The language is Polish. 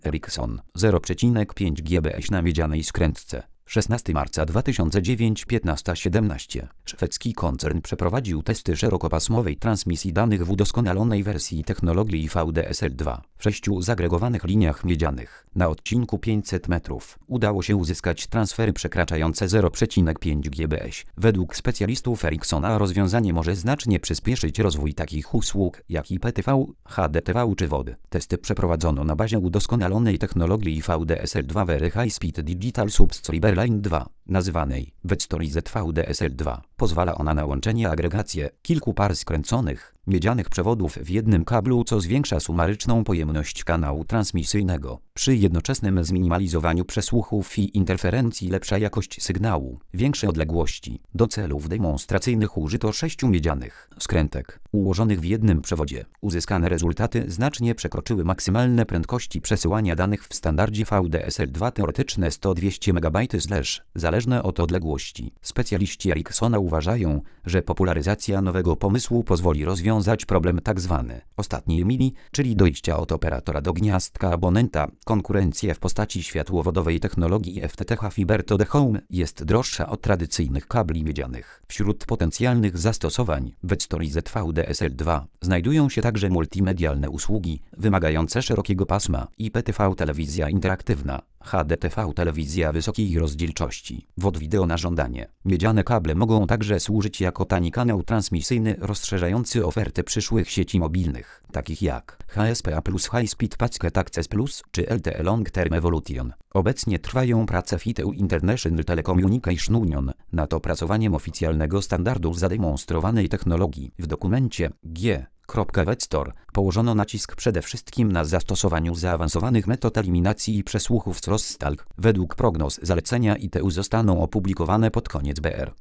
Ericsson 0,5 GbS na miedzianej skrętce. 16 marca 2009 15:17. Szwedzki koncern przeprowadził testy szerokopasmowej transmisji danych w udoskonalonej wersji technologii VDSL2 w 6 zagregowanych liniach miedzianych. Na odcinku 500 metrów udało się uzyskać transfery przekraczające 0,5 GbS. Według specjalistów Ericssona rozwiązanie może znacznie przyspieszyć rozwój takich usług jak IPTV, HDTV czy WOD. Testy przeprowadzono na bazie udoskonalonej technologii VDSL2 Very High Speed Digital Subscriber Line 2, nazywanej Vetstory VDSL2. Pozwala ona na łączenie agregację kilku par skręconych, miedzianych przewodów w jednym kablu, co zwiększa sumaryczną pojemność kanału transmisyjnego. Przy jednoczesnym zminimalizowaniu przesłuchów i interferencji lepsza jakość sygnału, większe odległości. Do celów demonstracyjnych użyto 6 miedzianych skrętek ułożonych w jednym przewodzie. Uzyskane rezultaty znacznie przekroczyły maksymalne prędkości przesyłania danych w standardzie VDSL2 teoretyczne 100-200 MB/s, zależne od odległości. Specjaliści Ericssona uważają, że popularyzacja nowego pomysłu pozwoli rozwiązać problem tzw. ostatniej mili, czyli dojścia od operatora do gniazdka abonenta. Konkurencja w postaci światłowodowej technologii FTTH Fiber to the Home jest droższa od tradycyjnych kabli miedzianych. Wśród potencjalnych zastosowań Vetstory VDSL2 znajdują się także multimedialne usługi wymagające szerokiego pasma, IPTV telewizja interaktywna, HDTV telewizja wysokiej rozdzielczości, WOD wideo na żądanie. Miedziane kable mogą także służyć jako tani kanał transmisyjny rozszerzający ofertę przyszłych sieci mobilnych, takich jak HSPA+, High Speed Packet Access Plus czy LTE Long Term Evolution. Obecnie trwają prace w ITU International Telecommunication Union nad opracowaniem oficjalnego standardu zademonstrowanej technologii. W dokumencie G.Vetstore położono nacisk przede wszystkim na zastosowaniu zaawansowanych metod eliminacji i przesłuchów z Crosstalk. Według prognoz zalecenia ITU zostaną opublikowane pod koniec BR.